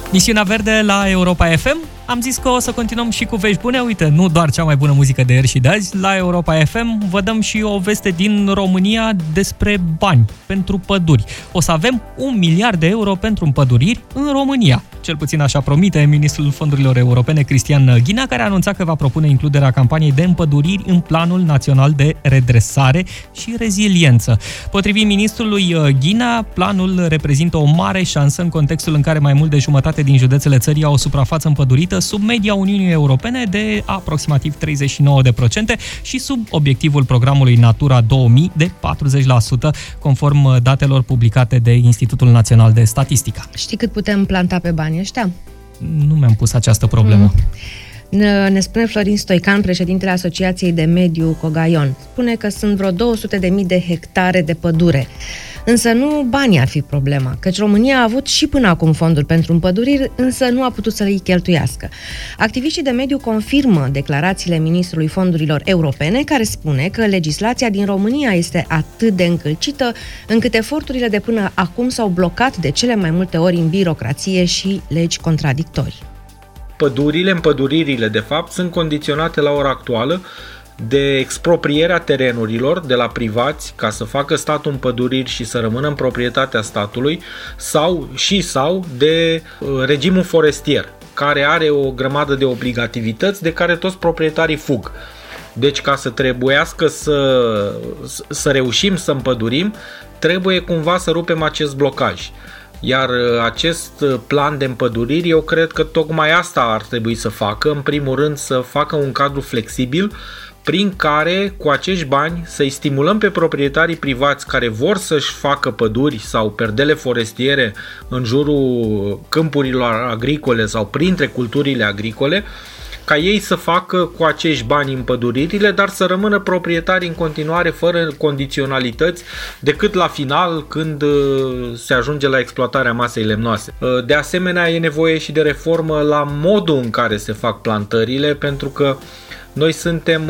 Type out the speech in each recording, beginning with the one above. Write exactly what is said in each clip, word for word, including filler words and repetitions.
Misiunea Verde la Europa F M. Am zis că o să continuăm și cu vești bune. Uite, nu doar cea mai bună muzică de ieri și de azi. La Europa F M vă dăm și o veste din România despre bani pentru păduri. O să avem un miliard de euro pentru împăduriri în România. Cel puțin așa promite ministrul fondurilor europene, Cristian Ghinea, care a anunțat că va propune includerea campaniei de împăduriri în Planul Național de Redresare și Reziliență. Potrivit ministrului Ghinea, planul reprezintă o mare șansă în contextul în care mai mult de jumătate din județele țării au o suprafață împădurită sub media Uniunii Europene de aproximativ treizeci și nouă la sută și sub obiectivul programului Natura două mii de patruzeci la sută, conform datelor publicate de Institutul Național de Statistică. Știi cât putem planta pe banii ăștia? Nu mi-am pus această problemă. Mm. Ne spune Florin Stoican, președintele Asociației de Mediu Cogaion. Spune că sunt vreo două sute de mii de hectare de pădure. Însă nu banii ar fi problema, căci România a avut și până acum fonduri pentru împăduriri, însă nu a putut să le cheltuiască. Activiștii de mediu confirmă declarațiile ministrului fondurilor europene, care spune că legislația din România este atât de încălcită, încât eforturile de până acum s-au blocat de cele mai multe ori în birocrație și legi contradictorii. Pădurile, împăduririle, de fapt, sunt condiționate la ora actuală de exproprierea terenurilor de la privați ca să facă statul împăduriri și să rămână în proprietatea statului sau și sau de regimul forestier, care are o grămadă de obligativități de care toți proprietarii fug. Deci ca să trebuiască să, să reușim să împădurim, trebuie cumva să rupem acest blocaj. Iar acest plan de împăduriri, eu cred că tocmai asta ar trebui să facă, în primul rând să facă un cadru flexibil prin care cu acești bani să-i stimulăm pe proprietarii privați care vor să-și facă păduri sau perdele forestiere în jurul câmpurilor agricole sau printre culturile agricole, ca ei să facă cu acești bani împăduririle, dar să rămână proprietari în continuare fără condiționalități decât la final când se ajunge la exploatarea masei lemnoase. De asemenea, e nevoie și de reformă la modul în care se fac plantările, pentru că noi suntem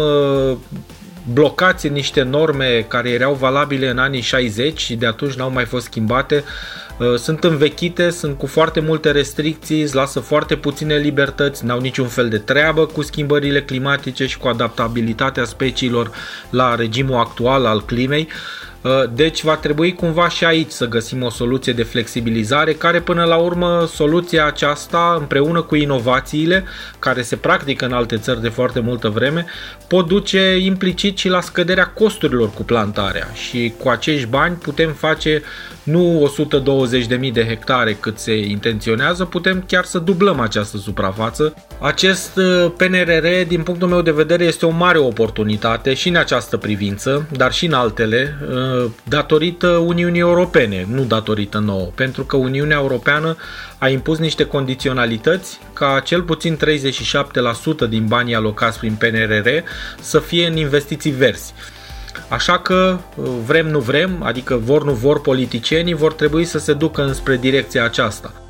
blocați în niște norme care erau valabile în anii șaizeci și de atunci n-au mai fost schimbate. Sunt învechite, sunt cu foarte multe restricții, îți lasă foarte puține libertăți, n-au niciun fel de treabă cu schimbările climatice și cu adaptabilitatea speciilor la regimul actual al climei. Deci va trebui cumva și aici să găsim o soluție de flexibilizare care până la urmă soluția aceasta împreună cu inovațiile care se practică în alte țări de foarte multă vreme pot duce implicit și la scăderea costurilor cu plantarea și cu acești bani putem face nu o sută douăzeci de mii de hectare cât se intenționează, putem chiar să dublăm această suprafață. Acest P N R R, din punctul meu de vedere, este o mare oportunitate și în această privință, dar și în altele, datorită Uniunii Europene, nu datorită nouă, pentru că Uniunea Europeană a impus niște condiționalități ca cel puțin treizeci și șapte la sută din banii alocați prin P N R R să fie în investiții verzi. Așa că vrem nu vrem, adică vor nu vor politicienii, vor trebui să se ducă înspre direcția aceasta.